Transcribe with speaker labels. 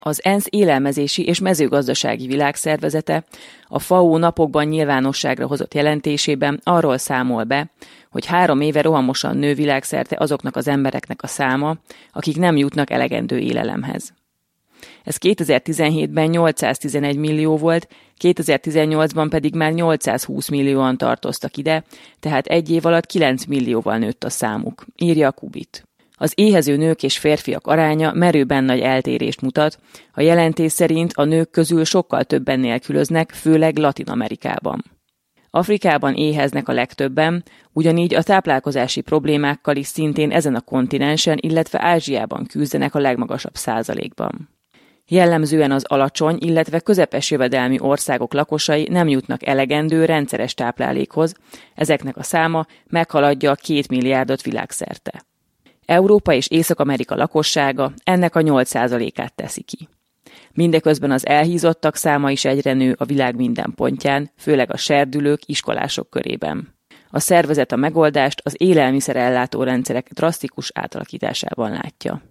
Speaker 1: Az ENSZ élelmezési és mezőgazdasági világszervezete a FAO napokban nyilvánosságra hozott jelentésében arról számol be, hogy 3 éve rohamosan nő világszerte azoknak az embereknek a száma, akik nem jutnak elegendő élelemhez. Ez 2017-ben 811 millió volt, 2018-ban pedig már 820 millióan tartoztak ide, tehát 1 év alatt 9 millióval nőtt a számuk, írja a Kubit. Az éhező nők és férfiak aránya merőben nagy eltérést mutat, a jelentés szerint a nők közül sokkal többen nélkülöznek, főleg Latin-Amerikában. Afrikában éheznek a legtöbben, ugyanígy a táplálkozási problémákkal is szintén ezen a kontinensen, illetve Ázsiában küzdenek a legmagasabb százalékban. Jellemzően az alacsony, illetve közepes jövedelmi országok lakosai nem jutnak elegendő rendszeres táplálékhoz, ezeknek a száma meghaladja a 2 milliárdot világszerte. Európa és Észak-Amerika lakossága ennek a 8%-át teszi ki. Mindeközben az elhízottak száma is egyre nő a világ minden pontján, főleg a serdülők, iskolások körében. A szervezet a megoldást az élelmiszerellátó rendszerek drasztikus átalakításában látja.